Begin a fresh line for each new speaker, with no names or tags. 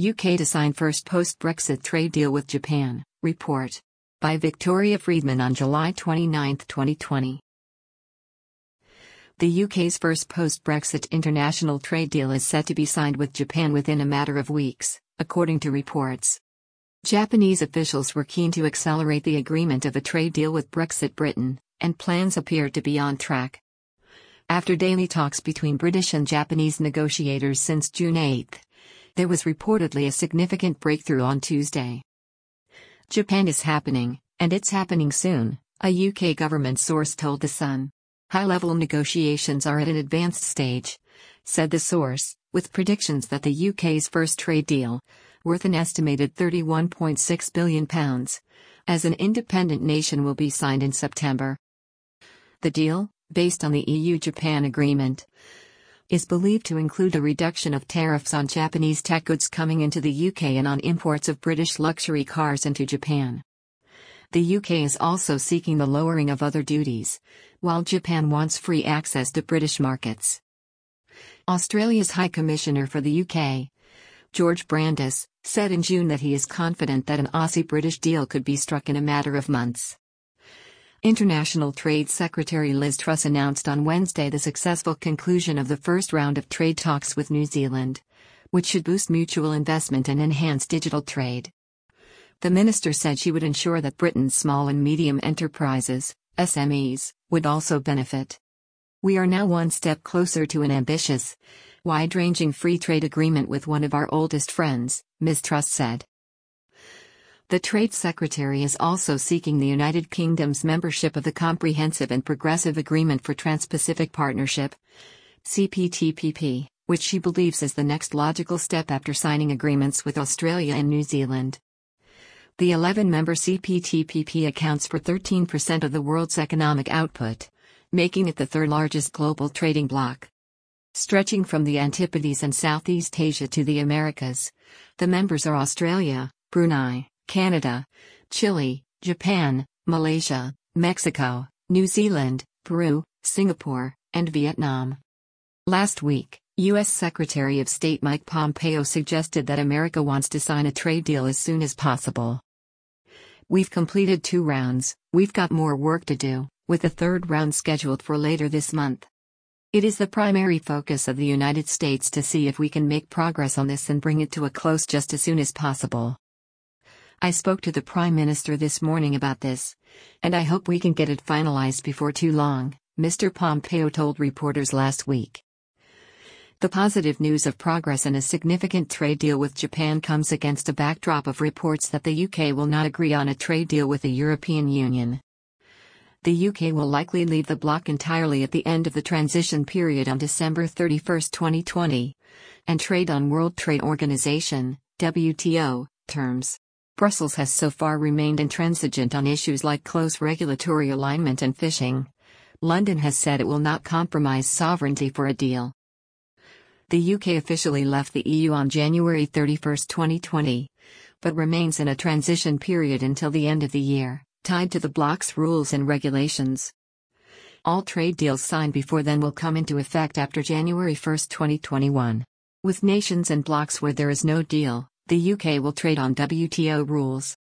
UK to sign first post-Brexit trade deal with Japan, report. By Victoria Friedman on July 29, 2020. The UK's first post-Brexit international trade deal is set to be signed with Japan within a matter of weeks, according to reports. Japanese officials were keen to accelerate the agreement of a trade deal with Brexit Britain, and plans appear to be on track. After daily talks between British and Japanese negotiators since June 8, there was reportedly a significant breakthrough on Tuesday. Japan is happening, and it's happening soon, a UK government source told The Sun. High-level negotiations are at an advanced stage, said the source, with predictions that the UK's first trade deal, worth an estimated £31.6 billion, as an independent nation will be signed in September. The deal, based on the EU-Japan agreement, is believed to include a reduction of tariffs on Japanese tech goods coming into the UK and on imports of British luxury cars into Japan. The UK is also seeking the lowering of other duties, while Japan wants free access to British markets. Australia's High Commissioner for the UK, George Brandis, said in June that he is confident that an Aussie-British deal could be struck in a matter of months. International Trade Secretary Liz Truss announced on Wednesday the successful conclusion of the first round of trade talks with New Zealand, which should boost mutual investment and enhance digital trade. The minister said she would ensure that Britain's small and medium enterprises, SMEs, would also benefit. We are now one step closer to an ambitious, wide-ranging free trade agreement with one of our oldest friends, Ms. Truss said. The Trade Secretary is also seeking the United Kingdom's membership of the Comprehensive and Progressive Agreement for Trans-Pacific Partnership, CPTPP, which she believes is the next logical step after signing agreements with Australia and New Zealand. The 11-member CPTPP accounts for 13% of the world's economic output, making it the third-largest global trading bloc. Stretching from the Antipodes and Southeast Asia to the Americas, the members are Australia, Brunei, Canada, Chile, Japan, Malaysia, Mexico, New Zealand, Peru, Singapore, and Vietnam. Last week, U.S. Secretary of State Mike Pompeo suggested that America wants to sign a trade deal as soon as possible. We've completed 2 rounds, we've got more work to do, with a third round scheduled for later this month. It is the primary focus of the United States to see if we can make progress on this and bring it to a close just as soon as possible. I spoke to the Prime Minister this morning about this, and I hope we can get it finalized before too long, Mr. Pompeo told reporters last week. The positive news of progress in a significant trade deal with Japan comes against a backdrop of reports that the UK will not agree on a trade deal with the European Union. The UK will likely leave the bloc entirely at the end of the transition period on December 31, 2020, and trade on World Trade Organization, WTO, terms. Brussels has so far remained intransigent on issues like close regulatory alignment and fishing. London has said it will not compromise sovereignty for a deal. The UK officially left the EU on January 31, 2020, but remains in a transition period until the end of the year, tied to the bloc's rules and regulations. All trade deals signed before then will come into effect after January 1, 2021. With nations and blocs where there is no deal, the UK will trade on WTO rules.